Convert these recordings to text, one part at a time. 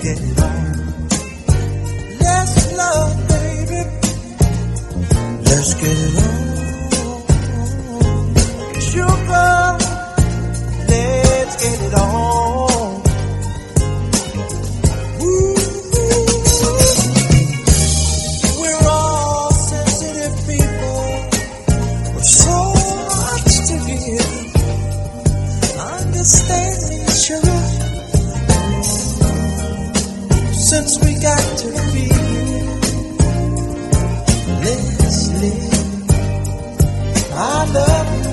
get it on. Let's love, baby. Let's get it on. Sugar, let's get it on. Ooh, we're all sensitive people with so much to give. Understand me, sugar. Since we got to be, let's live. I love you.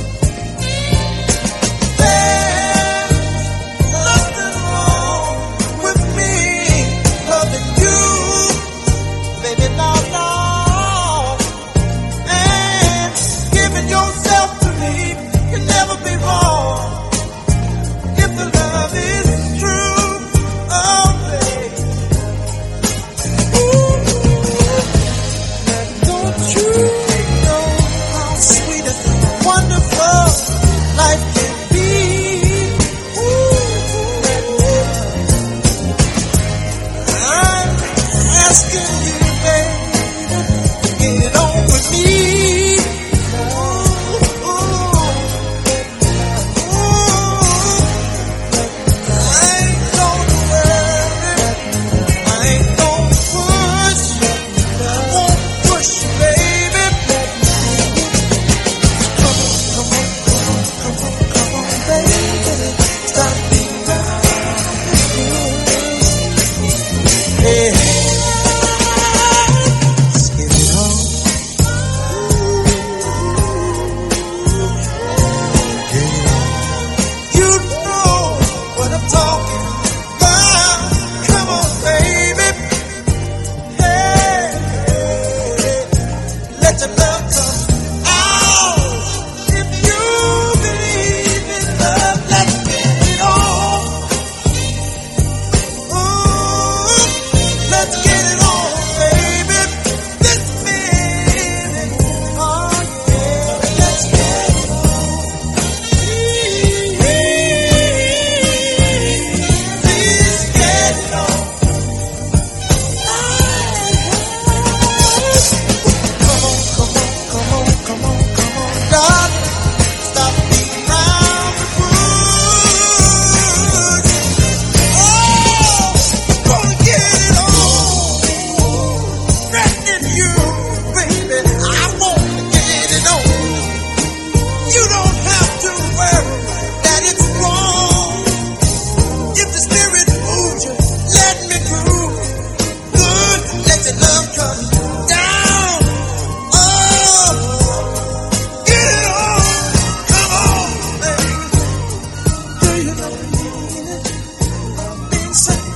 There's nothing wrong with me loving you, baby, no. And giving yourself to me can never be wrong if the love is true. Oh, baby. Don't you know how sweet and wonderful life can be? I'm asking you, baby, to get it on with me. I ain't gonna worry, I ain't gonna push, I won't push you, baby. Come on, baby, stop being right. Hey, let's get it on. Get it on. You know what I'm talking about. Come on, baby. Hey, let your love come out. If you believe in love, let's get it on. Ooh, let's get it on, baby. This minute, oh yeah, let's get it on. Please get it on. Come on, darling. Stop beating around the bush. Oh, gonna get it on. Threatening you, baby. I wanna get it on. You don't have to worry that it's wrong. If the spirit moves you, let me through. Good, let your love come down. Oh, get it on. Come on, baby. Do you know the meaning of being so